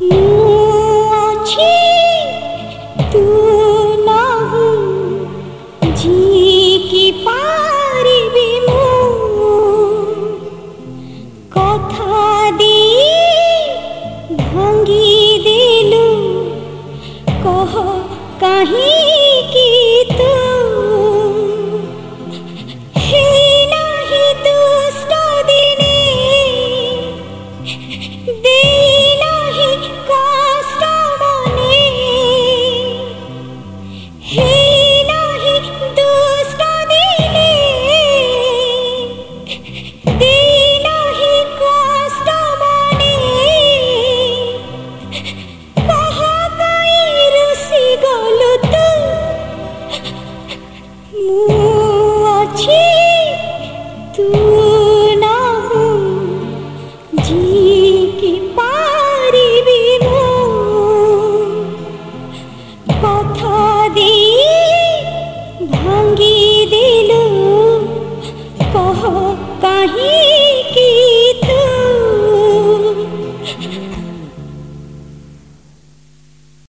ମୁଁ ଅଛି ତୁ ନାହୁଁ ଝିକି ପାରିବି ମୁଁ କଥା ଦେଇ ଭାଙ୍ଗି ଦେଲୁ କହ କାହିଁକି ତୁ भांगी दे